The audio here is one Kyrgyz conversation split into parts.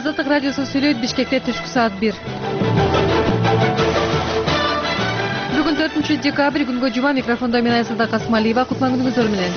Азаттык радиосу сүйлөйт. Бишкекте түшкү саат 1. Бүгүн 4-декабрь күнгө жума. Микрофондо мен Айсада Касымалиева. Кутман күнүңүздөр менен.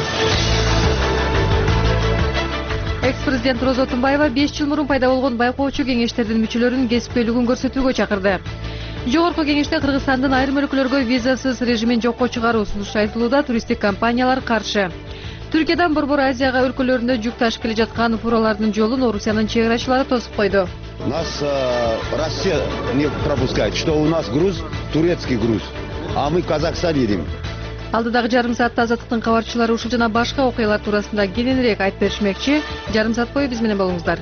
Экс-президент Роза Отунбаева 5 жыл мурун пайда болгон байкоочу кеңештердин мүчөлөрүнүн кесипкөйлүгүн көрсөтүүгө чакырды. Жогорку кеңеште Кыргызстандын айрым өлкөлөргө визасыз режимин жокко чыгаруу сунушу айтылууда. Туристтик компаниялар каршы. Түркиядан Борбор Азияга өлкөлөрүндө жүк ташып келе жаткан фуралардын жолун Орусиянын чек арачылары тосуп койду. Нас Россия не пропускает, что у нас груз турецкий груз, а мы в Казахстан едем. Алдыдагы жарым саатта Азаттыктын кабарчылары ушул жана башка окуялар туурасында кененирээк айтып беришмекчи. Жарым саат бою биз менен болуңуздар.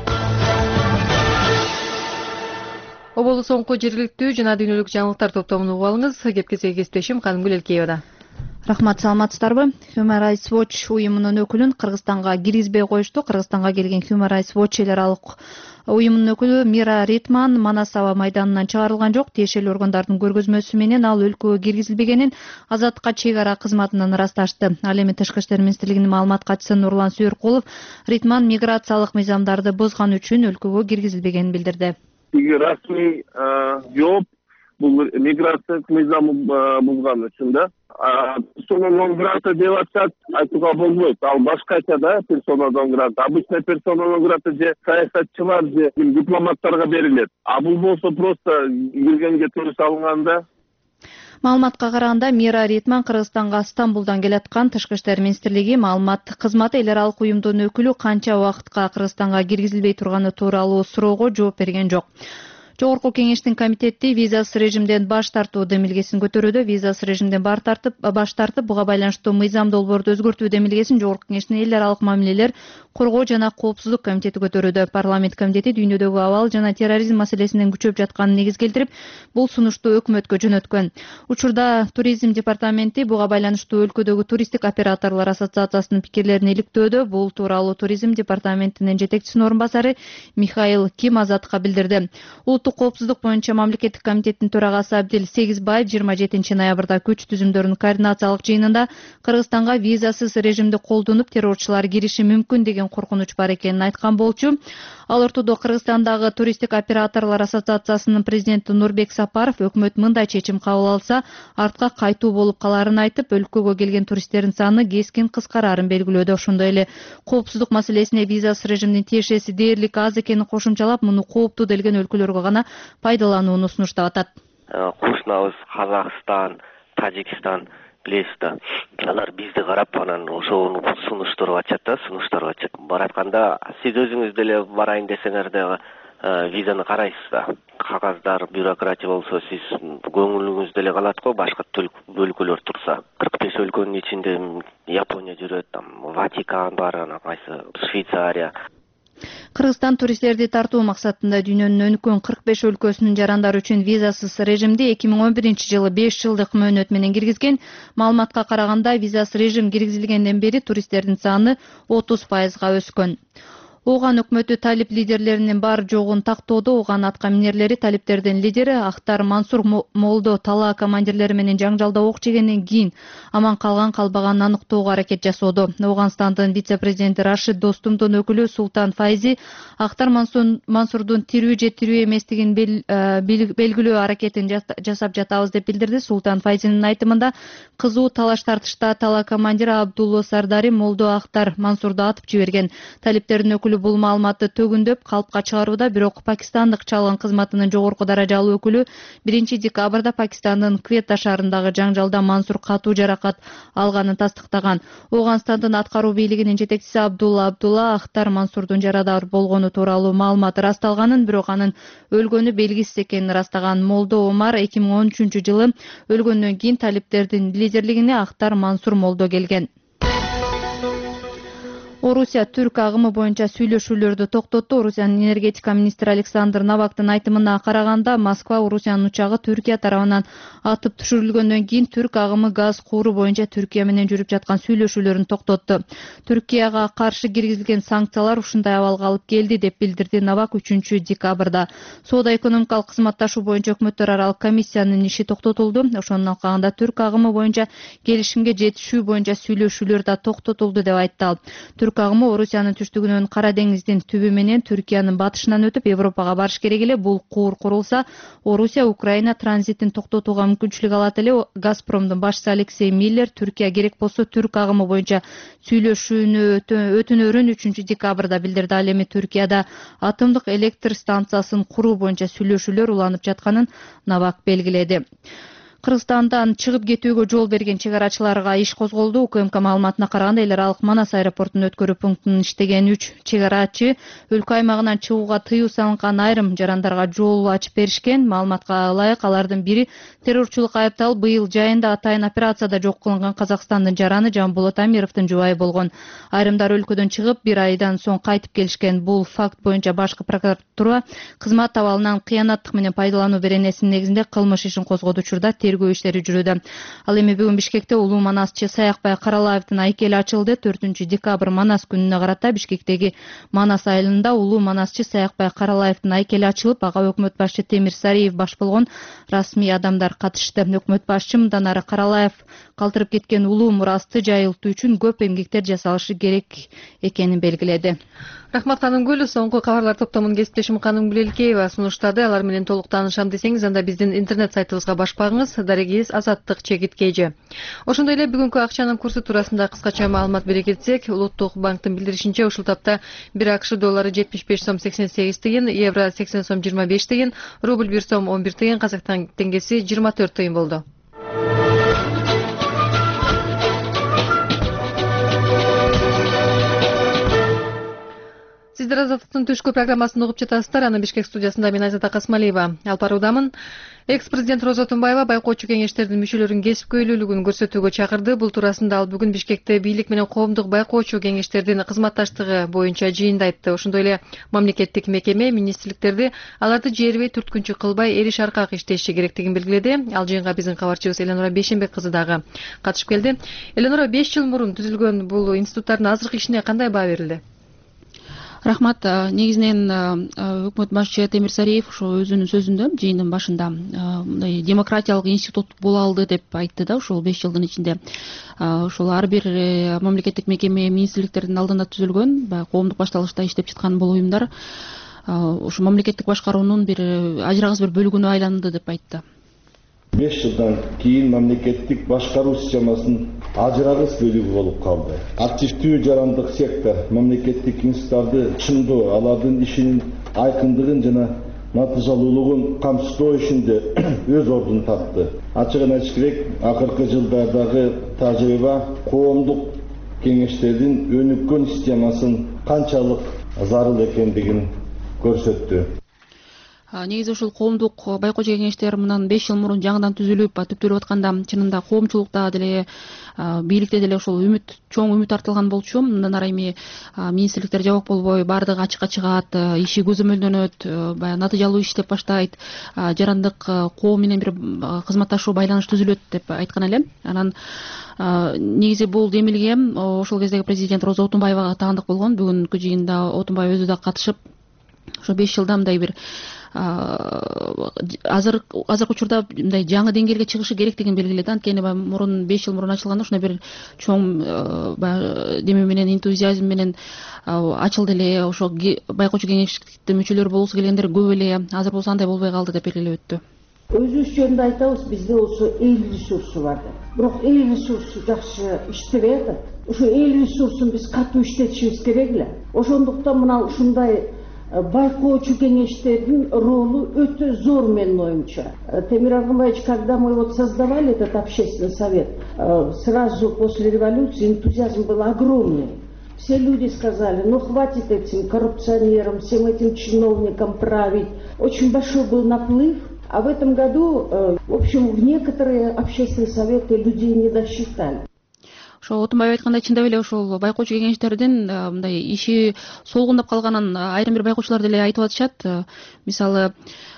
Оболу соңку жергиликтүү жана дүйнөлүк жаңылыктар топтомун угуп алыңыз. Кепкезе кесиптешим Канымгүл Элкеевада. Рахмат, саламатсыздарбы? Human Rights Watch уюмунун өкүлүн Кыргызстанга киргизбей коюшту. Кыргызстанга келген Human Rights Watch эл аралык уюмунун өкүлү Мира Ритман Манас аба майданынан чыгарылган жок. Тиешелүү органдардын көргөзмөсү менен ал өлкөгө киргизилбегенин Азаттыкка чек ара кызматынан ырасташты. Ал эми Тышкы иштер министрлигинин маалымат катчысы Нурлан Сүйөркулов Ритман миграциялык мыйзамдарды бузган үчүн өлкөгө киргизилбегенин билдирди. Расмий жооп бул миграциялык мыйзамы бузган үчүн да. Персона нон грата деп атышат, айтууга болбойт. Ал башкача да персона нон грата. Обычно персона нон грата же саясатчылар же дипломаттарга берилет. А бул болсо просто киргенге туруп алынганда. Маалыматка караганда Мира Ритман Кыргызстанга Стамбулдан келаткан. Тышкы иштер министрлиги маалымат кызматы эл аралык уюмдун өкүлү канча убакытка Кыргызстанга киргизилбей турганы тууралуу суроого жооп берген жок. Жогорку кеңештин комитети визасыз режимден баш тартуу демилгесин көтөрүүдө. Визасыз режимден баш тартып, буга байланыштуу мыйзам долбоорду өзгөртүү демилгесин Жогорку кеңештин эл аралык мамилелер, коргоо жана коопсуздук комитети көтөрүүдө. Парламент комитети дүйнөдөгү абал жана терроризм маселесинин күчөп жатканын негиз келтирип, бул сунушту өкмөткө жөнөткөн. Учурда туризм департаменти буга байланыштуу өлкөдөгү туристтик операторлор ассоциациясынын пикирлерин иликтөөдө. Бул тууралуу туризм департаментинин жетекчисинин орун басары Михаил Ким Азаттыкка билдирди. Улуттук коопсуздук боюнча мамлекеттик комитеттин төрагасы Абдил Сегизбаев 27 ноябрда күч түзүмдөрүнүн координациялык жыйынында Кыргызстанга визасыз режимди колдонуп террорчулар кириши мүмкүн деген коркунуч бар экенин айткан болчу. Ал ортодо Кыргызстандагы туристтик операторлор ассоциациясынын президенти Нурбек Сапаров өкмөт мындай чечим кабыл алса артка кайтуу болуп каларын айтып, өлкөгө келген туристтердин саны кескин кыскарарын белгилөөдө. Ошондой эле коопсуздук маселесине визасыз режимдин тиешеси дээрлик аз экенин кошумчалап, муну кооптуу делген өлкөлөргө гана пайдаланууну сунуштап атат. Кошунабыз Казакстан, Тажикстан билесиз да. Алар бизди карап анан ошону сунуштуруп атышат. Баратканда сиз өзүңүз деле барайын десеңер дагы визаны карайсыз да. Кагаздар, бюрократия болсо сиз көңүлүңүз деле калат го, башка өлкөлөр турса. 45 өлкөнүн ичинде Япония жүрөт, Ватикан бар, анан кайсы Швейцария. Кыргызстан туристтерди тартуу максатында дүйнөнүн өнүккөн 45 өлкөсүнүн жарандары үчүн визасыз режимди 2011 жылы 5 жылдык мөөнөт менен киргизген. Маалыматка караганда визасыз режим киргизилгенден бери туристтердин саны 30% өскөн. Ооган өкмөтү талип лидерлеринин бар жогун тактоодо. Ооган атка минерлери талиптердин лидери Ахтар Мансур Молдо талаа командирлери менен жаңжалда ок жегенден кийин аман калбаганын аныктоого аракет жасоодо. Ооганстандын вице-президенти Рашид Достумдун өкүлү Султан Файзи Ахтар Мансурдун тирүү же тирүү эместигин белгилөө аракетин жасап жатабыз деп билдирди. Султан Файзинин айтымында кызуу талаш тартышта талаа командири Абдулло Сардари Молдо Ахтар Мансурду атып жиберген. Талиптердин өкүлү бул маалыматты төгүндөп калпка чыгарууда, бирок пакистандык чалгын кызматынын жогорку даражалуу өкүлү 1 декабрда Пакистандын Квета шаарындагы жаңжалда Мансур катуу жаракат алганын тастыктаган. Ооганстандын аткаруу бийлигинин жетекчиси Абдулла Ахтар Мансурдун жарадар болгону тууралуу маалымат ырасталганын, бирок анын өлгөнү белгисиз экенин ырастаган. Молдо Омар 2013 жылы өлгөндөн кийин талиптердин лидерлигине Ахтар Мансур Молдо келген. Орусия түрк агымы боюнча сүйлөшүүлөрдү токтотту. Орусиянын энергетика министри Александр Новактын айтымына караганда, Москва Орусиянын учагы Түркия тарабынан атып түшүрүлгөндөн кийин түрк агымы газ кууру боюнча Түркия менен жүрүп жаткан сүйлөшүүлөрүн токтотту. Түркияга каршы киргизилген санкциялар ушундай абалга алып келди деп билдирди Новак 3 декабрда. Соода-экономикалык кызматташуу боюнча өкмөттөр аралык комиссиянын иши токтотулду. Ошонун алкагында түрк агымы боюнча келишимге жетишүү боюнча сүйлөшүүлөр да токтотулду деп айтты ал. түрк агымы Орусиянын түштүгүнөн Кара деңиздин түбү менен Түркиянын батышынан өтүп Европага барыш керек эле. Бул куур курулса, Орусия Украина транзитин токтотууга мүмкүнчүлүк алат эле. Газпромдун башчысы Алексей Миллер Түркия керек болсо түрк агымы боюнча сүйлөшүүнү өтүнөрүн 3 декабрда билдирди. Ал эми Түркияда атомдук электр станциясын куруу боюнча сүйлөшүүлөр уланып жатканын Навак белгиледи. Кыргызстандан чыгып кетүүгө жол берген чек арачыларга иш козголду. УКМК маалыматына караганда, эл аралык Манас аэропортунун өткөрүү пунктунун иштеген 3 чек арачы өлкө аймагынан чыгууга тыюу салынган айрым жарандарга жол ачып беришкен. Маалыматка ылайык, алардын бири террорчулукка айыпталып, быйыл жайында атайын операцияда жок кылынган Казакстандын жараны Жамбулат Амировдун жубайы болгон. Айрымдар өлкөдөн чыгып 1 айдан соң кайтып келишкен. Бул факт боюнча башкы прокуратура кызмат абалынан кыянаттык менен пайдалануу беренесинин негизинде кылмыш ишин козгоду. Учурда тергөө иштери жүрүүдө. Ал эми бүгүн Бишкекте улуу манасчы Саякбай Каралаевдин айкели ачылды. 4 декабрь Манас күнүнө карата Бишкектеги Манас айылында улуу манасчы Саякбай Каралаевдин айкели ачылып, ага өкмөт башчы Темир Сариев баш болгон расмий адамдар катышты. Өкмөт башчы мындан ары Каралаев калтырып кеткен улуу мурасты жайылтуу үчүн көп эмгектер жасалышы керек экенин белгиледи. Рахмат Канымгүл, соңку кабарлар топтомун кесиптешим Канымгүл Элкеева сунуштады. Алар менен толук таанышам десеңиз, анда биздин интернет сайтыбызга башпагыңыз. Дарегиз Азаттык чегит KG. Ошондой эле бүгүнкү акчанын курсу туурасында кыскача маалымат бере кетсек, Улуттук банктын билдиришинче ушул тапта 1 АКШ доллары 75 сом 88 тыйын, евро 80 сом 25 тыйын, рубль 1 сом 11 тыйын, казак теңгеси 24 тыйын болду. Сиздер Азаттыктын түшкү программасын угуп жатасыздар. Аны Бишкек студиясында мен Айзада Касмалиева алып баруудамын. Экс-президент Роза Отунбаева байкоочу кеңештердин мүчөлөрүн кесипкөйлүүлүгүн көрсөтүүгө чакырды. Бул туурасында ал бүгүн Бишкекте бийлик менен коомдук байкоочу кеңештердин кызматташтыгы боюнча жыйында айтты. Ошондой эле мамлекеттик мекеме, министрликтерди аларды жербей түрткүнчү кылбай эриш аркак иштеши керектигин белгиледи. Ал жыйынга биздин кабарчыбыз Эленора Бейшенбек кызы дагы катышып келди. Эленора, 5 жыл мурун түзүлгөн бул институттардын азыркы ишине кандай баа берилди? Рахмат. Негизинен өкмөт башчы Темир Сариев ошо өзүнүн сөзүндө жыйындын башында мындай демократиялык институт боло алды деп айтты да. Ушул 5 жылдын ичинде ошол ар бир мамлекеттик мекеме, министрликтердин алдында түзүлгөн, баягы коомдук башталышта иштеп жаткан бул уюмдар ошо мамлекеттик башкаруунун бир ажырагыс бир бөлүгүнө айланды деп айтты. 5 жылдан кийин мамлекеттик башкаруу системасынын ажырагыс бөлүгү болуп калды. Активдүү жарандык сектор мамлекеттик институттарды чындоо, алардын ишинин айкындыгын жана натыйжалуулугун камсыздоо ишинде өз ордун тапты. Ачыгын айтыш керек, акыркы жылдардагы тажрыйба коомдук кеңештердин өнүккөн системасын канчалык зарыл экендигин көрсөттү. Негизи ушул коомдук байкоочу кеңештер мындан 5 жыл мурун жаңыдан түзүлүп, түптөлүп атканда чынында коомчулукта деле, бийликте деле ошол чоң үмүт артылган болчу. Мындан ары эми министрликтер жабык болбой, баардыгы ачыкка чыгат, иши көзөмөлдөнөт, баягы натыйжалуу иштеп баштайт, жарандык коом менен бир кызматташуу байланыш түзүлөт деп айткан элем. Анан негизи бул демилге ошол кездеги президент Роза Отунбаевага таандык болгон. Бүгүнкү жыйында Отунбаев өзү да катышып, ошо 5 жылда мындай бир азыркы учурда мындай жаңы деңгээлге чыгышы керектигин белгиледи. Анткени мурун 5 жыл мурун ачылганда ушундай бир чоң деме менен, энтузиазм менен ачылды эле. Ошо байкоочу кеңештин мүчөлөрү болгусу келгендер көп эле. Азыр болсо андай болбой калды деп белгилеп өттү. Өзүбүз жөнүндө айтабыз, бизде болсо эл ресурсу бар деп. Бирок эл ресурсу жакшы иштебей атат. Ошо эл ресурсун биз катуу иштетишибиз керек эле. Ошондуктан мына ушундай байкоочу кеңештердин ролу өтө зор менин оюмча. Темир Аргынбаевич, когда мы вот создавали этот общественный совет, сразу после революции энтузиазм был огромный. Все люди сказали, ну хватит этим коррупционерам, всем этим чиновникам править. Очень большой был наплыв. А в этом году, в общем, в некоторые общественные советы людей не досчитали. Ошо Отунбаев айткандай, чындап эле ошол байкоочу кеңештердин мындай иши солгундап калганын айрым бир байкоочулар деле айтып атышат. Мисалы,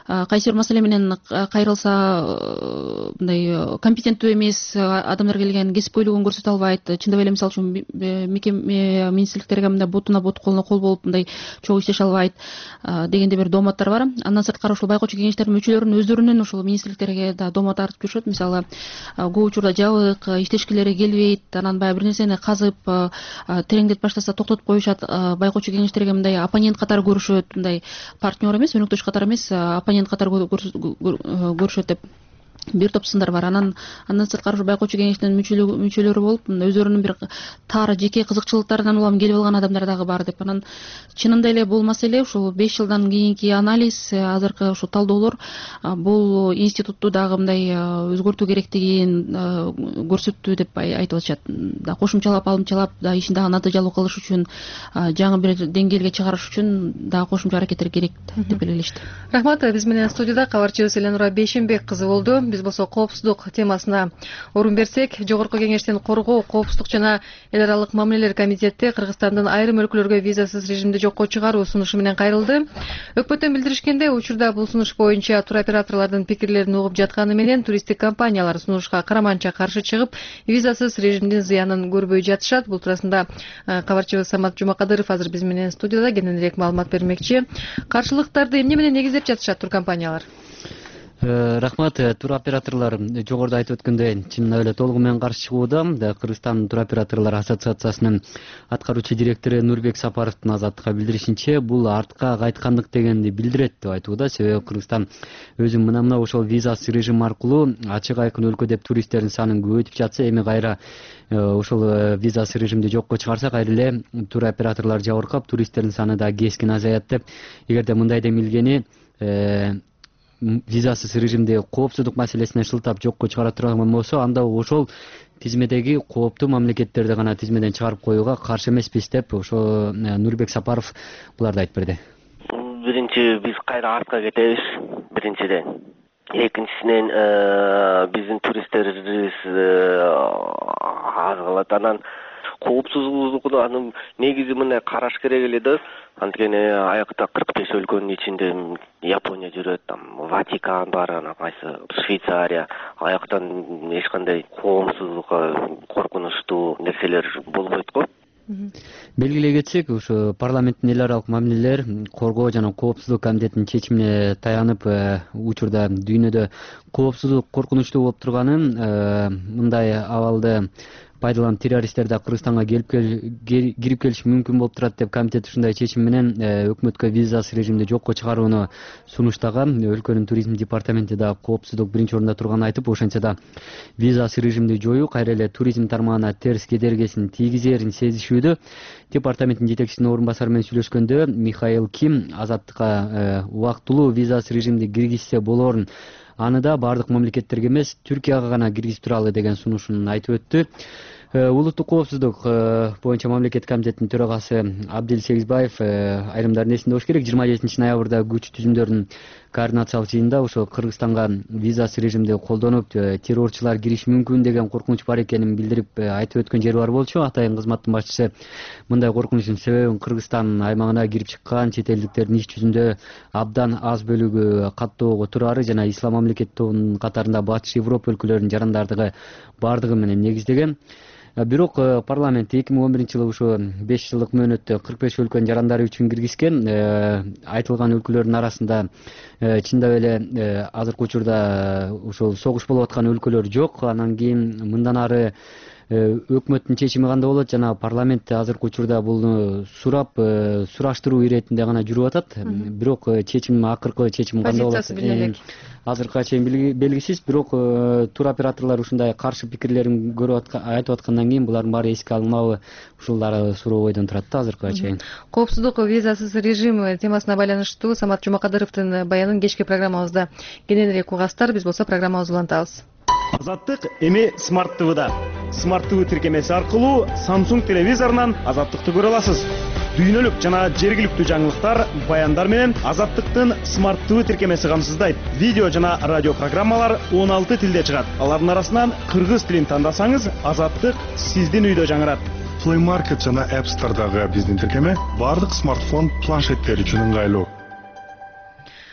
кайсы бир маселе менен кайрылса мындай компетенттүү эмес адамдар келген, кесипкөйлүгүн көрсөтө албайт, чындап эле мисалы үчүн министрликтерге мындай ботуна бот, колуна кол болуп мындай чогуу иштеше албайт дегендей бир дооматтар бар. Андан сырткары ушул байкоочу кеңештердин мүчөлөрүнүн өздөрүнүн ушул министрликтерге да доомат тартып жүрүшөт. Мисалы көп учурда жабык, иштешкилери келбейт, анан баягы бир нерсени казып тереңдетип баштаса токтотуп коюшат. Байкоочу кеңештерге мындай оппонент катары көрүшөт, мындай партнер эмес, өнөктөш катары эмес, оппонент катары көрүшөт деп бир топ сындар бар. Андан сырткары байкоочу кеңештин мүчөлөрү болуп, өздөрүнүн бир тары жеке кызыкчылыктарынан улам келип алган адамдар дагы бар деп. Анан чынында эле бул маселе ушул 5 жылдан кийинки анализ, азыркы ушул талдоолор бул институтту дагы мындай өзгөртүү керектигин көрсөттү деп айтып атышат. Да кошумчалап, алымчалап, да ишин дагы натыйжалуу кылыш үчүн, жаңы бир деңгээлге чыгарыш үчүн дагы кошумча аракеттер керек деп элешти. Рахмат. Биз менен студияда кабарчыбыз Эленура Бейшенбек кызы болду. Биз болсо коопсуздук темасына орун берсек, Жогорку кеңештин коргоо, коопсуздук жана эл аралык мамилелер комитети Кыргызстандын айрым өлкөлөргө визасыз режимди жокко чыгаруу сунушу менен кайрылды. Өкмөттөн билдиришкенде, учурда бул сунуш боюнча туроператорлордун пикирлерин угуп жатканы менен туристтик компаниялар сунушка караманча каршы чыгып, визасыз режимдин зыянын көрбөй жатышат. Бул туурасында кабарчыбыз Самат Жумакадыров азыр биз менен студияда кененирээк маалымат бермекчи. Каршылыктарды эмне менен негиздеп жатышат туркомпаниялар? Рахмат. Туроператорлор жогоруда айтып өткөндөй чынында эле толугу менен каршы чыгууда. Кыргызстан туроператорлор ассоциациясынын аткаруучу директору Нурбек Сапаровдун Азаттыкка билдиришинче, бул артка кайткандык дегенди билдирет деп айтууда. Себеби Кыргызстан өзү мына ошол визасыз режим аркылуу ачык айкын өлкө деп туристтердин санын көбөйтүп жатса, эми кайра ошол визасыз режимди жокко чыгарса, кайра эле туроператорлор жабыркап, туристтердин саны да кескин азаят деп. Эгерде мындай демилгени визасыз режимди коопсуздук маселесине шылтап жокко чыгара турган болсо, анда ошол тизмедеги кооптуу мамлекеттерди гана тизмеден чыгарып коюуга каршы эмеспиз деп ошо Нурбек Сапаров буларды айтып берди. Биринчи, биз кайра артка кетебиз, биринчиден. Экинчисинен биздин туристтерибиз аз калат. Анан коопсуздугу анын негизи мындай караш керек эле да. Анткени аякта 45 өлкөнүн ичинде Япония жүрөт, Ватикан бар, анан кайсы Швейцария. Аяктан эч кандай коопсуздукка коркунучтуу нерселер болбойт го. Белгилей кетсек, ушу парламенттин эл аралык мамилелер коргоо жана коопсуздук комитетинин чечимине таянып, учурда дүйнөдө коопсуздук коркунучтуу болуп турганын, мындай абалды пайдаланып террористтер да Кыргызстанга кирип келиши мүмкүн болуп турат деп комитет ушундай чечим менен өкмөткө визасыз режимди жокко чыгарууну сунуштаган. Өлкөнүн туризм департаменти да коопсуздук биринчи орунда турганын айтып, ошентсе да визасыз режимди жоюу кайра эле туризм тармагына терс кедергисин тийгизерин сезишүүдө. Департаменттин жетекчисинин орун басары менен сүйлөшкөндө Михаил Ким азаттыкка убактылуу визасыз режимди киргизсе болорун, аны да бардык мамлекеттерге эмес, Түркияга гана киргизип туралы деген сунушун айтып өттү. Улуттук коопсуздук боюнча мамлекет комитетинин төрагасы Абдил Сегизбаев айрымдардын эсинде болуш керек, 27 ноябрда күч түзүмдөрүнүн координациялык жыйынында ошо Кыргызстанга визасыз режимди колдонуп террорчулар кириши мүмкүн деген коркунуч бар экенин билдирип айтып өткөн жери бар болчу. Атайын кызматтын башчысы мындай коркунучтун себебин Кыргызстан аймагына кирип чыккан чет элдиктердин иш жүзүндө абдан аз бөлүгү каттоого турары жана ислам мамлекет тобунун катарында Батыш Европа өлкөлөрүнүн жарандардыгы бардыгы менен негиздеген. Бирок парламент 2011 жылы ушу 5 жылдык мөөнөттө 45 өлкөнүн жарандары үчүн киргизген. Айтылган өлкөлөрдүн арасында чындап эле азыркы учурда ушул согуш болуп аткан өлкөлөр жок. Анан кийин мындан ары өкмөттүн чечими кандай болот жана парламент азыркы учурда бул сураштыруу иретинде гана жүрүп атат. Бирок акыркы чечим кандай болот азыркыга чейин белгисиз. Бирок туроператорлор ушундай каршы пикирлерин айтып аткандан кийин булардын баары эске алынабы, ушулар суроо бойдон турат да азыркыга чейин. Коопсуздук визасыз режим темасына байланыштуу Самат Жумакадыровдун баянын кечки программабызда кененирээк угасыздар. Биз болсо программабызды улантабыз. Азаттык эми Smart TV'да. Smart TV тиркемеси аркылуу Samsung телевизорунан Азаттыкты көрө аласыз. Дүйнөлүк жана жергиликтүү жаңылыктар, баяндар менен Азаттыктын Smart TV тиркемеси камсыздайт. Видео жана радио программалар 16 тилде чыгат. Алардын арасынан кыргыз тилин тандасаңыз, Азаттык сиздин үйдө жаңырат. Play Market жана App Store'дагы биздин тиркеме бардык смартфон, планшеттер үчүн ыңгайлуу.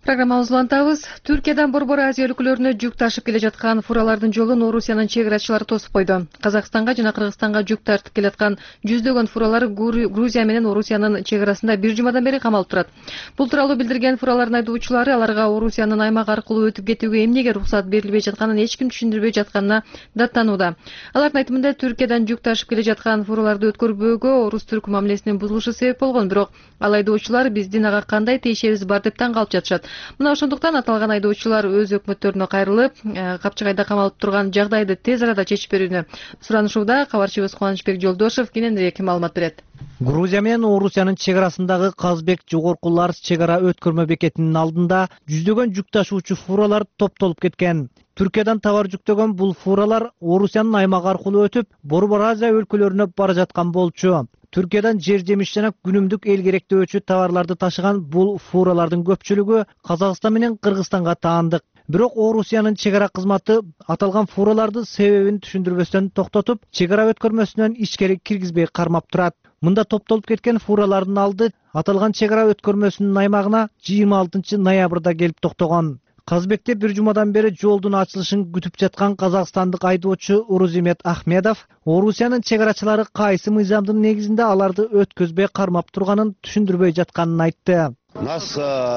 Программабызды улантабыз. Түркиядан Борбор Азия өлкөлөрүнө жүк ташып келе жаткан фуралардын жолун Орусиянын чек ачылары тосуп койду. Казакстанга жана Кыргызстанга жүк тартып келаткан жүздөгөн фуралар Грузия менен Орусиянын чек арасында бир жумадан бери камалып турат. Бул тууралуу билдирген фуралардын айдоочулары аларга Орусиянын аймак аркылуу өтүп кетүүгө эмнеге уруксат берилбей жатканын эч ким түшүндүрбөй жатканына даттанууда. Алардын айтымында Түркиядан жүк ташып келе жаткан фураларды өткөрбөөгө орус-түрк мамилесинин бузулушу себеп болгон, бирок ал айдоочулар биздин ага кандай тиешебиз бар деп таң калып жатышат. Мына ошондуктан аталган айдоочулар өз өкмөттөрүнө кайрылып, капчыгайда камалып турган жагдайды тез арада чечип берүүнү суранышууда. Кабарчыбыз Кубанычбек Жолдошев кененирээк маалымат берет. Грузия менен Орусиянын чек арасындагы Казбек жогорку Ларс чек ара өткөрмө бекетинин алдында жүздөгөн жүк ташуучу фуралар топтолуп кеткен. Түркиядан товар жүктөгөн бул фуралар Орусиянын аймагы аркылуу өтүп, Борбор Азия өлкөлөрүнө бара жаткан болчу. Түркиядан жер жемиш жана күнүмдүк эл керектөөчү товарларды ташыган бул фуралардын көпчүлүгү Казакстан менен Кыргызстанга таандык. Бирок Орусиянын чек ара кызматы аталган фураларды себебин түшүндүрбөстөн токтотуп, чек ара өткөрмөсүнөн ичкери киргизбей кармап турат. Мында топтолуп кеткен фуралардын алды аталган чек ара өткөрмөсүнүн аймагына 26 ноябрда келип токтогон. Казбекте бир жумадан бери жолдун ачылышын күтүп жаткан казакстандык айдоочу Урузимет Ахмедов Орусиянын чек арачылары кайсы мыйзамдын негизинде аларды өткөзбөй кармап турганын түшүндүрбөй жатканын айтты. Нас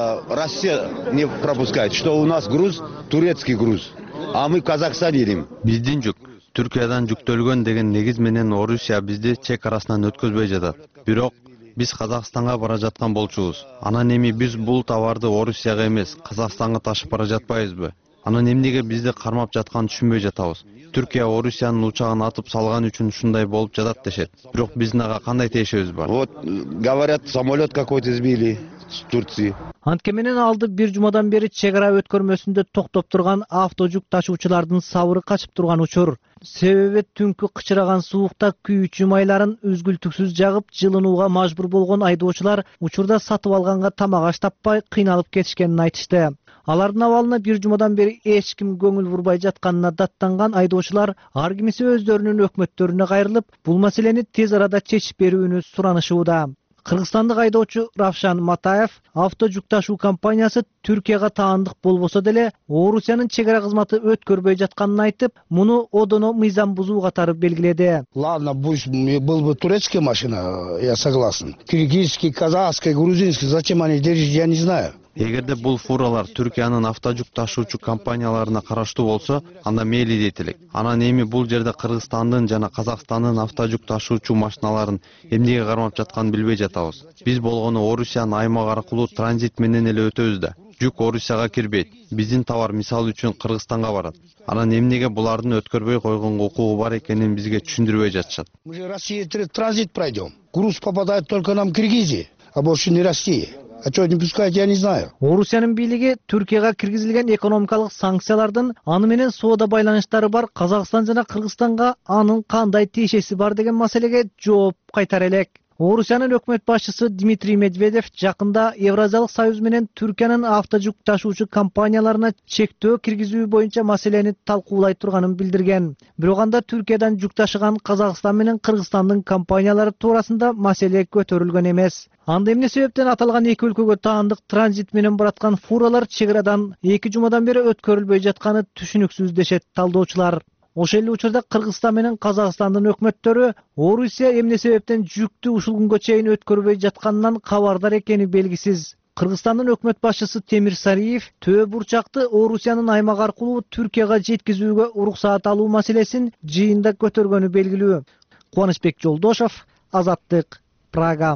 Россия не пропускает, что у нас груз турецкий груз, а мы в Казахстан едем. Биздин жүк Түркиядан жүктөлгөн деген негиз менен Орусия бизди чек арасынан өткөзбөй жатат. Бирок биз Казакстанга бара жаткан болчубуз. Анан эми биз бул товарды Орусияга эмес, Казакстанга ташып бара жатпайбызбы? Анан эмнеге бизди кармап жатканын түшүнбөй жатабыз. Түркия Орусиянын учагын атып салган үчүн ушундай болуп жатат дешет. Бирок биздин ага кандай тиешебиз бар? Вот говорят, самолет какой-то сбили с Турции. Антке менен алды бир жумадан бери чек ара өткөрмөсүндө токтоп турган автожүк ташуучулардын сабыры качып турган учур. Себеби түнкү кычыраган суукта күйүүчү майларын үзгүлтүксүз жагып жылынууга мажбур болгон айдоочулар учурда сатып алганга тамак аш таппай кыйналып кетишкенин айтышты. Алардын абалына бир жумадан бери эч ким көңүл бурбай жатканына даттанган айдоочулар ар кимиси өздөрүнүн өкмөттөрүнө кайрылып, бул маселени тез арада чечип берүүнү суранышууда. Кыргызстандык айдоочу Равшан Матаев авто жүк ташуу компаниясы Түркияга таандык болбосо деле Орусиянын чек ара кызматы өткөрбөй жатканын айтып, муну одоно мыйзам бузуу катары белгиледи. Ладно, пусть был бы турецкая машина, я согласен. Киргизский, казахский, грузинский, зачем они держат, я не знаю. Эгерде бул фуралар Түркиянын автожүк ташуучу компанияларына караштуу болсо, анда мейли дейт элек. Анан эми бул жерде Кыргызстандын жана Казакстандын автожүк ташуучу машиналарын эмнеге кармап жатканын билбей жатабыз. Биз болгону Орусиянын аймагы аркылуу транзит менен эле өтөбүз да. Жүк Орусияга кирбейт. Биздин товар мисалы үчүн Кыргызстанга барат. Анан эмнеге булардын өткөрбөй койгонго укугу бар экенин бизге түшүндүрбөй жатышат. Мы же Россия транзит пройдем. Груз попадает только нам в Киргизии, а больше не Россия. А что не пускать, я не знаю. Орусиянын бийлиги Түркияга киргизилген экономикалык санкциялардын аны менен соода байланыштары бар Казакстан жана Кыргызстанга анын кандай тиешеси бар деген маселеге жооп кайтара элек. Орусиянын өкмөт башчысы Дмитрий Медведев жакында Евразиялык союз менен Түркиянын автожүк ташуучу компанияларына чектөө киргизүү боюнча маселени талкуулай турганын билдирген. Бирок анда Түркиядан жүк ташыган Казакстан менен Кыргызстандын компаниялары туурасында маселе көтөрүлгөн эмес. Анда эмне себептен аталган эки өлкөгө таандык транзит менен бараткан фуралар чек арадан 2 жумадан бери өткөрүлбөй жатканы түшүнүксүз дешет талдоочулар. Ошол эле учурда Кыргызстан менен Казакстандын өкмөттөрү Орусия эмне себептен жүктү ушул күнгө чейин өткөрбөй жатканынан кабардар экени белгисиз. Кыргызстандын өкмөт башчысы Темир Сариев Төө бурчакты Орусиянын аймагы аркылуу Түркияга жеткизүүгө уруксаат алуу маселесин жыйында көтөргөнү белгилүү. Кубанычбек Жолдошев, Азаттык, Прага.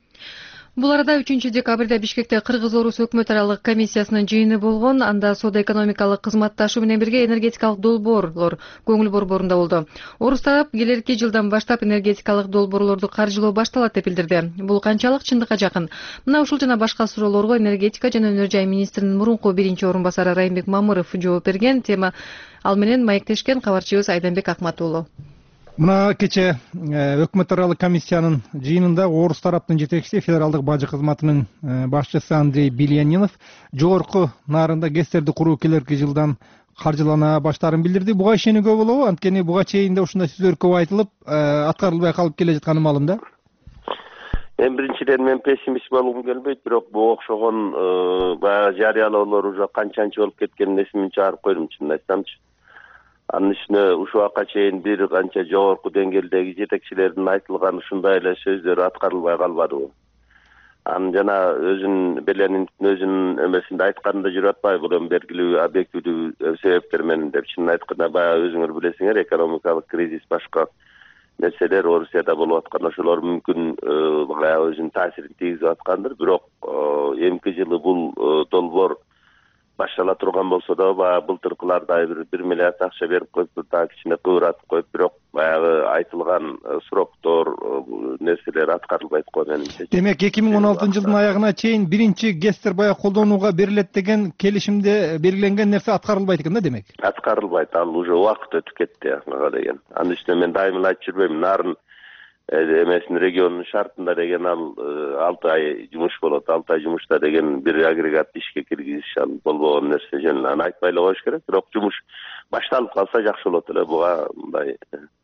Бул арада 3 декабрда Бишкекте Кыргыз-Орус өкмөт аралык комиссиясынын жыйыны болгон. Анда соода-экономикалык кызматташуу менен бирге энергетикалык долбоорлор көңүл борборунда болду. Орус тарап келерки жылдан баштап энергетикалык долбоорлорду каржылоо башталат деп билдирди. Бул канчалык чындыкка жакын? Мына ушул жана башка суроолорго энергетика жана өнөр жай министринин мурунку биринчи орун басары Райымбек Мамыров жооп берген. Тема ал менен маектешкен кабарчыбыз Айданбек Акмат уулу. Мына кече өкмөт аралык комиссиянын жыйынында Орус тараптын жетекчиси федералдык бажы кызматынын башчысы Андрей Бильянинов жогорку нарында ГЭСтерди куруу келерки жылдан каржылана баштаарын билдирди. Буга ишенүүгө болобу? Анткени буга чейин да ушундай сөздөр көп айтылып, аткарылбай калып келе жатканы маалым да. Биринчиден мен пессимист болгум келбейт, бирок буга окшогон баягы жарыялоолор уже канчанчы болуп кеткенин эсимден чыгарып койдум, чынын айтсамчы. Анын ичинде ушул убакка чейин бир канча жогорку деңгээлдеги жетекчилердин айтылган ушундай эле сөздөрү аткарылбай калбадыбы. Анын жана Белениндин өзүнүн эмесинде айтканында жүрүп атпайбы, бул эми белгилүү объективдүү себептер менен деп. Чынын айтканда баягы өзүңөр билесиңер, экономикалык кризис башка нерселер Орусияда болуп аткан, ошолор мүмкүн баягы өзүнүн таасирин тийгизип аткандыр. Бирок эмки жылы бул долбоор баштала турган болсо да, баягы былтыркылардай 1 миллиард акча берип коюп, дагы кичине кыбыратып коюп, бирок баягы айтылган сроктор, нерселер аткарылбайт го менимче. Демек 2016 жылдын аягына чейин биринчи ГЭСтер баягы колдонууга берилет деген келишимде белгиленген нерсе аткарылбайт экен да, демек? Аткарылбайт, ал уже убакыт өтүп кетти ага деген. Анын үстүнө мен дайыма эле айтып жүрбөйм, нарын эмесин регионунун шартында деген ал 6 ай жумуш болот. 6 ай жумушта деген бир агрегат ишке киргизиш ал болбогон нерсе жөн. Аны айтпай эле коюш керек, бирок жумуш башталып калса жакшы болот эле. Буга мындай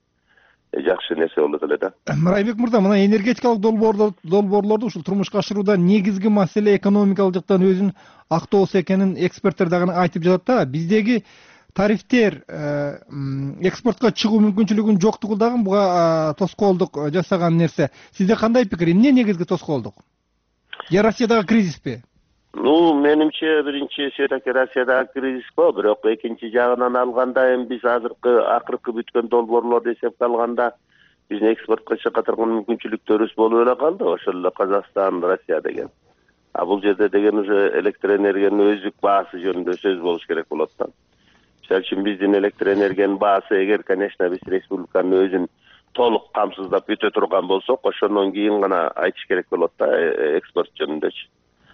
жакшы нерсе болот эле да. Райымбек мырза, мына энергетикалык долбоорлорду ушул турмушка ашырууда негизги маселе экономикалык жактан өзүн актоосу экенин эксперттер дагы айтып жатат да. Биздеги тарифтер экспортко чыгуу мүмкүнчүлүгүнүн жоктугу дагы буга тоскоолдук жасаган нерсе. Сизде кандай пикир? Эмне негизги тоскоолдук? Я Россиядагы кризиспи? Менимче биринчи Россиядагы кризис го, бирок экинчи жагынан алганда эми биз акыркы бүткөн долбоорлорду эсепке алганда биздин экспортко чыга турган мүмкүнчүлүктөрүбүз болуп эле калды. Ошол эле Казакстан, Россия деген. Бул жерде деген уже электр энергиянын өздүк баасы жөнүндө сөз болуш керек болот да. Мисалы үчүн биздин электр энергиянын баасы эгер, конечно, биз республиканын өзүн толук камсыздап бүтө турган болсок, ошондон кийин гана айтыш керек болот да экспорт жөнүндөчү.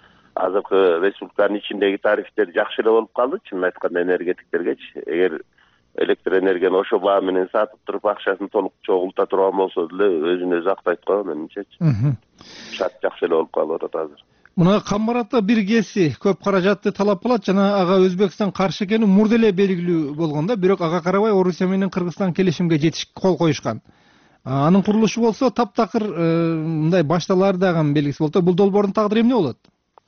Азыркы республиканын ичиндеги тарифтер жакшы эле болуп калды, чынын айтканда энергетиктергечи. Эгер электр энергияны ошо баа менен сатып туруп акчасын толук чогулта турган болсо деле өзүн өзү актайт го менимчечи. Шарт жакшы эле болуп калып атат азыр. Мына Камбарата биргеси көп каражатты талап кылат жана ага Өзбекстан каршы экени мурда эле белгилүү болгон да, бирок ага карабай Орусия менен Кыргызстан келишимге кол коюшкан. Анын курулушу болсо таптакыр мындай башталары дагы белгисиз болот. Бул долбоордун тагдыры эмне болот?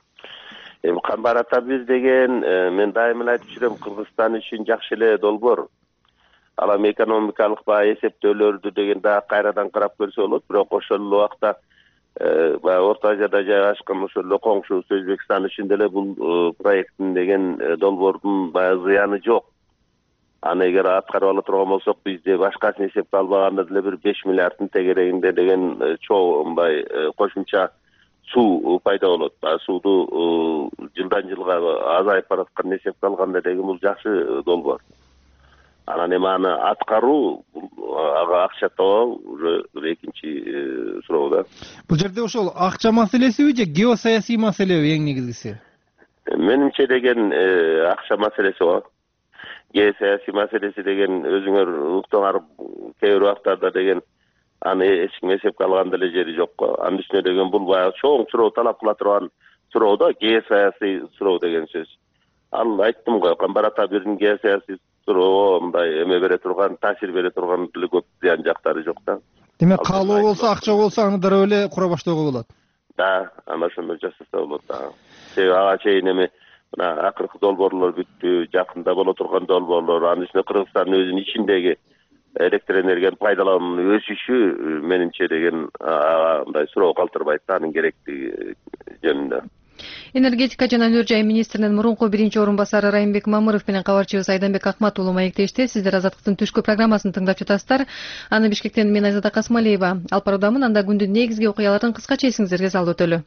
Камбарата бир деген мен дайыма эле айтып жүрөм, Кыргызстан үчүн жакшы эле долбоор. Ал эми экономикалык баягы эсептөөлөрдү деген дагы кайрадан карап көрсө болот, бирок ошол эле убакта баягы Орто Азияда жайгашкан ошол эле коңшубуз Өзбекстан үчүн деле бул проекттин деген долбоордун баягы зыяны жок. Аны эгер аткарып ала турган болсок, бизде башкасын эсепке албаганда деле бир 5 миллиарддын тегерегинде деген чоо мындай кошумча суу пайда болот. Сууду жылдан жылга азайып бараткан эсепке алганда деген бул жакшы долбоор. Анан эми аны аткаруу, ага акча табуу уже экинчи суроо да. Бул жерде ошол акча маселесиби же геосаясий маселеби эң негизгиси? Менимче деген акча маселеси го. Геосаясий маселеси деген өзүңөр уктуңар кээ бир убактарда деген аны эч ким эсепке алган деле жери жок го. Анын үстүнө деген бул баягы чоң суроо талап кыла турган суроо да, геосаясий суроо деген сөз. Ал айттым го, Камбарата бирдин геосаясий суроо мындай эме бере турган, таасир бере турган деле көп зыян жактары жок да. Демек каалоо болсо, акча болсо аны дароо эле кура баштоого болот. Да, аны ошондой жасаса болот да. Себеби ага чейин эми мына акыркы долбоорлор бүттү, жакында боло турган долбоорлор, анын үстүнө Кыргызстандын өзүнүн ичиндеги электр энергиянын пайдалануунун өсүшү менимче деген мындай суроо калтырбайт да, анын керектиги жөнүндө. Энергетика жана өнөр жай министринин мурунку биринчи орун басары Райымбек Мамыров менен кабарчыбыз Айданбек Акмат уулу маектешти. Сиздер Азаттыктын түшкү программасын тыңдап жатасыздар. Аны Бишкектен мен Айзада Касмалиева алып баруудамын. Анда күндүн негизги окуяларын кыскача эсиңиздерге салып өтөлү.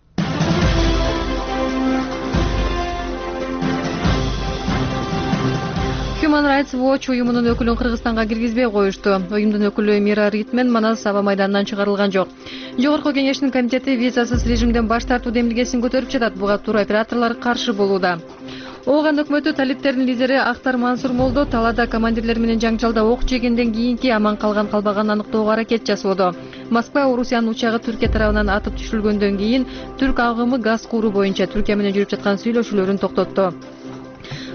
Human Rights Watch уюмунун өкүлүн Кыргызстанга киргизбей коюшту. Уюмдун өкүлү Мира Ритмен Манас аба майданынан чыгарылган жок. Жогорку кеңештин комитети визасыз режимден баш тартуу демилгесин көтөрүп жатат. Буга туроператорлор каршы болууда. Ооган өкмөтү талиптердин лидери Актар Мансур Молдо талаада командирлер менен жаңжалда ок жегенден кийинки аман калган калбаганын аныктоого аракет жасоодо. Москва Орусиянын учагы Түркия тарабынан атып түшүрүлгөндөн кийин түрк агымы газ кууру боюнча Түркия менен жүрүп жаткан сүйлөшүүлөрүн токтотту.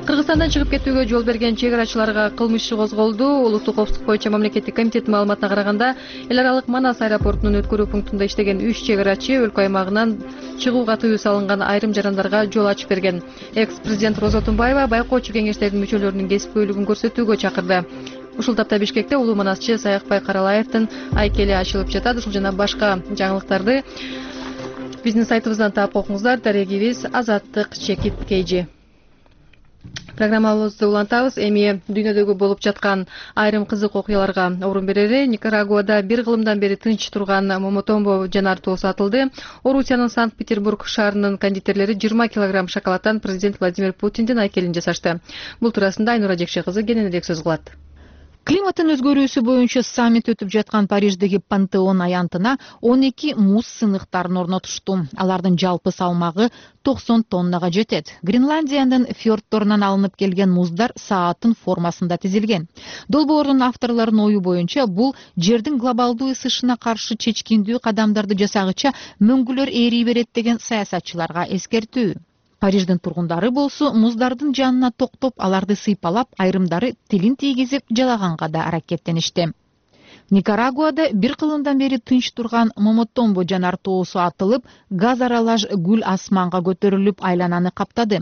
Кыргызстандан чыгып кетүүгө жол берген чек арачыларга кылмыш иши козголду. Улуттук коопсуздук боюнча мамлекеттик комитеттин маалыматына караганда, эл аралык Манас аэропортунун өткөрүү пунктунда иштеген 3 чек арачы өлкө аймагынан чыгууга тыюу салынган айрым жарандарга жол ачып берген. Экс-президент Роза Отунбаева байкоочу кеңештердин мүчөлөрүнүн кесипкөйлүгүн көрсөтүүгө чакырды. Ушул тапта Бишкекте улуу манасчы Саякбай Каралаевдин айкели ачылып жатат. Ушул жана башка жаңылыктарды биздин сайтыбыздан таап окуңуздар. Дарегибиз Азаттык Чекит Кейжи. Программабызды улантабыз. Эми дүйнөдөгү болуп жаткан айрым кызык окуяларга орун берели. Никарагуада бир кылымдан бери тынч турган Момотомбо жанар тоосу атылды. Орусиянын Санкт-Петербург шаарынын кондитерлери 20 килограмм шоколадтан президент Владимир Путиндин айкелин жасашты. Бул туурасында Айнура Жекше кызы кененирээк сөз кылат. Климаттын өзгөрүүсү боюнча саммит өтүп жаткан Париждеги Пантеон аянтына 12 муз сыныктарын орнотушту. Алардын жалпы салмагы 90 тоннага жетет. Гренландиянын фьордторунан алынып келген муздар сааттын формасында тизилген. Долбоордун авторлорунун ою боюнча бул жердин глобалдуу ысышына каршы чечкиндүү кадамдарды жасагыча мөңгүлөр ээрий берет деген саясатчыларга эскертүү. Париждин тургундары болсо муздардын жанына токтоп, аларды сыйпалап, айрымдары тилин тийгизип жалаганга да аракеттеништи. Никарагуада бир кылымдан бери тынч турган Момотомбо жанар тоосу атылып, газ аралаш гүл асманга көтөрүлүп айлананы каптады.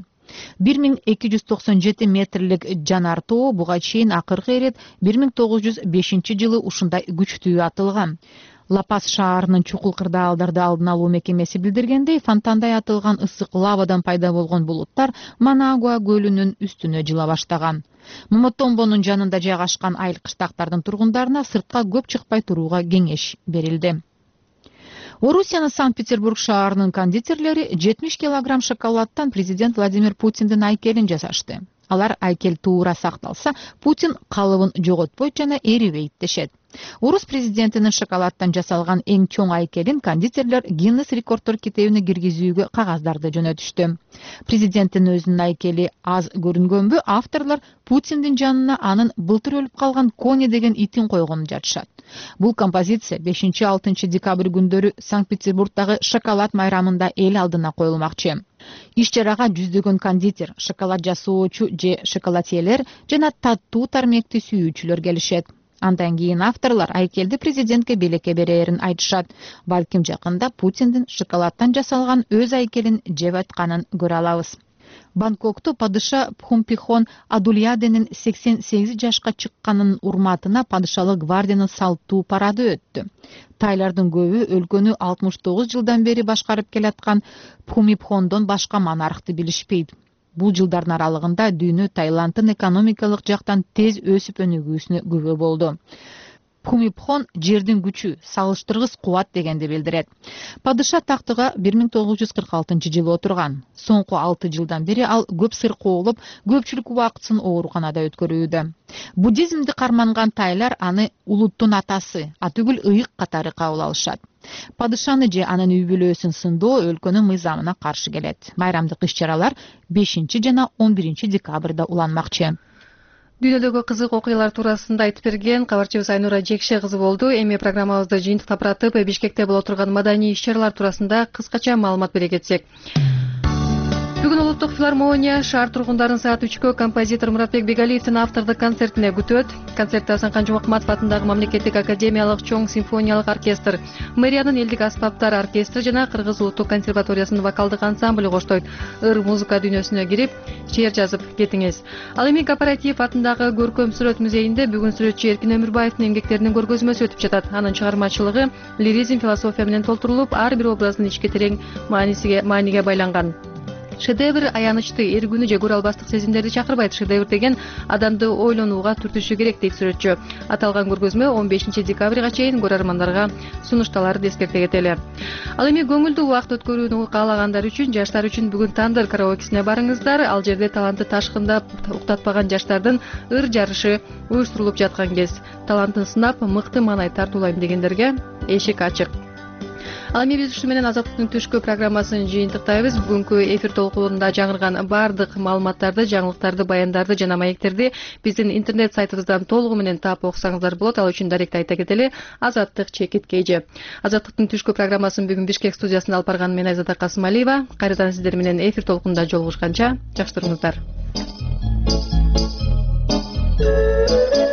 1297 метрлик жанар тоо буга чейин акыркы ирет 1905-жылы ушундай күчтүү атылган. Лапас шаарынын чукул кырдаалдарды алдын алуу мекемеси билдиргендей, фонтандай атылган ысык лавадан пайда болгон булуттар Манагуа көлүнүн үстүнө жыла баштаган. Момотомбонун жанында жайгашкан айыл кыштактардын тургундарына сыртка көп чыкпай турууга кеңеш берилди. Орусиянын Санкт-Петербург шаарынын кондитерлери 70 килограмм шоколадтан президент Владимир Путиндин айкелин жасашты. Алар айкел туура сакталса, Путин калыбын жоготпойт жана эрибейт дешет. Орус президентинин шоколадтан жасалган эң чоң айкелин кондитерлер Гиннес рекордтор китебине киргизүүгө кагаздарды жөнөтүштү. Президенттин өзүнүн айкели аз көрүнгөнбү, авторлор Путиндин жанына анын былтыр өлүп калган Кони деген итин койгонун жатышат. Бул композиция 5-6 декабрь күндөрү Санкт-Петербургдагы шоколад майрамында эл алдына коюлмакчы. Иш чарага жүздөгөн кондитер, шоколад жасоочу же шоколадьелер жана таттуу тармекти сүйүүчүлөр келишет. Андан кийин авторлор айкелди президентке белекке берерин айтышат. Балким жакында Путиндин шоколадтан жасалган өз айкелин жеп атканын көрө алабыз. Бангкокту падыша Пхумпихон Адульяденин 88 жашка чыкканын урматына падышалык гвардиянын салттуу парады өттү. Тайлардын көбү өлкөнү 69 жылдан бери башкарып келаткан Пхумипхондон башка монархты билишпейт. Бул жылдардын аралыгында дүйнө Таиланддын экономикалык жактан тез өсүп өнүгүүсүнө күбө болду. Пхумипхон жердин күчү, салыштыргыс кубат дегенди билдирет. Падыша тактыга 1946-жылы отурган. Соңку 6 жылдан бери ал көп сыркоолуп, көпчүлүк убактысын ооруканада өткөрүүдө. Буддизмди карманган тайлар аны улуттун атасы, атүгүл ыйык катары кабыл алышат. Падышаны же анын үй бүлөсүн сындоо өлкөнүн мыйзамына каршы келет. Майрамдык иш-чаралар 5 жана 11 декабрда уланмакчы. Дүйнөдөгү кызык окуялар туурасында айтып берген кабарчыбыз Айнура Жекше кызы болду. Эми программабызды жыйынтыктап баратып, Бишкекте боло турган маданий иш-чаралар туурасында кыскача маалымат бере кетсек. Бүгүн Улуттук филармония шаар тургундарын саат 3-кө композитор Муратбек Бегалиевдин автордук концертине күтөт. Концертте Асанкан Жумакматов атындагы мамлекеттик академиялык чоң симфониялык оркестр, мэриянын элдик аспаптар оркестри жана Кыргыз Улуттук консерваториясынын вокалдык ансамблю коштойт. Ыр музыка дүйнөсүнө кирип, чеер жазып кетиңиз. Ал эми Кооператив атындагы Көркөм сүрөт музейинде бүгүн сүрөтчү Эркин Өмүрбаевдин эмгектеринин көргөзмөсү өтүп жатат. Анын чыгармачылыгы лиризм, философия менен толтурулуп, ар бир образдын ички терең мааниге байланган. Шедевр аянычты, эргүүнү же көрө албастык сезимдерди чакырбайт. Шедевр деген адамды ойлонууга түртүшү керек дейт сүрөтчү. Аталган көргөзмө 15 декабрга чейин көрөрмандарга сунушталары эскерте кетели. Ал эми көңүлдүү убакыт өткөрүүнү каалагандар үчүн, жаштар үчүн бүгүн Тандыр караокесине барыңыздар. Ал жерде талантты ташкындап уктатпаган жаштардын ыр жарышы уюштурулуп жаткан кез. Талантын сынап, мыкты маанай тартуулайм дегендерге эшик ачык. Ал эми биз ушу менен Азаттыктын түшкү программасын жыйынтыктайбыз. Бүгүнкү эфир толкуунда жаңырган баардык маалыматтарды, жаңылыктарды, баяндарды жана маектерди биздин интернет сайтыбыздан толугу менен таап окусаңыздар болот. Ал үчүн даректи айта кетели: Азаттык Чекит Кейжи. Азаттыктын түшкү программасын бүгүн Бишкек студиясында алып барган мен Айзада Касымалиева. Кайрадан сиздер менен эфир толкуунда жолугушканча жакшы туруңуздар. Thank you.